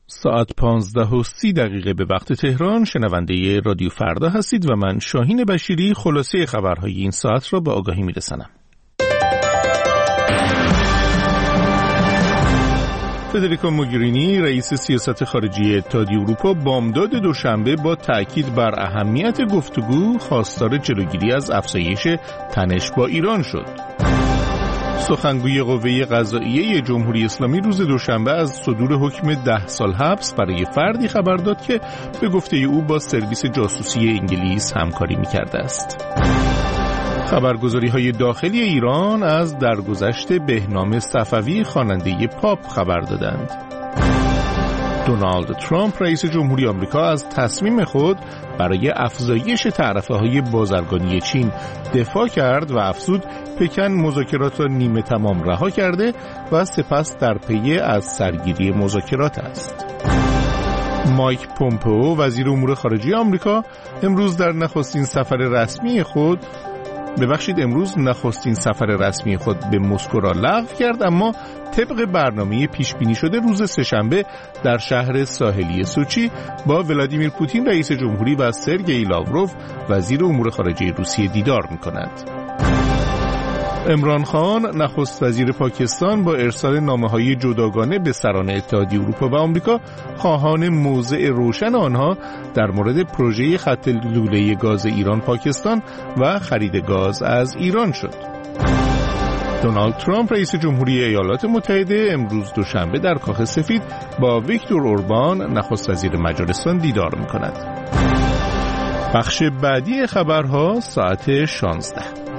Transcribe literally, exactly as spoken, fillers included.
ساعت پانزده و سی دقیقه به وقت تهران. شنونده رادیو فردا هستید و من شاهین بشیری خلاصه خبرهای این ساعت را به آگاهی میرسانم. فدریکا موگرینی رئیس سیاست خارجی اتحادیه اروپا بامداد دوشنبه با تأکید بر اهمیت گفتگو خواستار جلوگیری از افزایش تنش با ایران شد. سخنگوی قوه قضاییه جمهوری اسلامی روز دوشنبه از صدور حکم ده سال حبس برای فردی خبر داد که به گفته او با سرویس جاسوسی انگلیس همکاری می‌کرده است. خبرگزاری‌های داخلی ایران از درگذشت بهنام صفوی خواننده پاپ خبر دادند. دونالد ترامپ رئیس جمهوری آمریکا از تصمیم خود برای افزایش تعرفه‌های بازرگانی چین دفاع کرد و افزود پکن مذاکرات را نیمه تمام رها کرده و سپس در پی از سرگیری مذاکرات است. مایک پومپئو وزیر امور خارجه آمریکا امروز در نخستین سفر رسمی خود ببخشید امروز نخستین سفر رسمی خود به مسکو را لغو کرد، اما طبق برنامه پیش بینی شده روز سه‌شنبه در شهر ساحلی سوچی با ولادیمیر پوتین رئیس جمهوری و سرگئی لاوروف وزیر امور خارجه روسیه دیدار می‌کند. عمران خان نخست وزیر پاکستان با ارسال نامه‌های جداگانه به سران اتحادیه اروپا و آمریکا خواهان موضع روشن آنها در مورد پروژه خط لوله گاز ایران پاکستان و خرید گاز از ایران شد. دونالد ترامپ رئیس جمهوری ایالات متحده امروز دوشنبه در کاخ سفید با ویکتور اوربان نخست وزیر مجارستان دیدار می‌کند. بخش بعدی خبرها ساعت شانزده.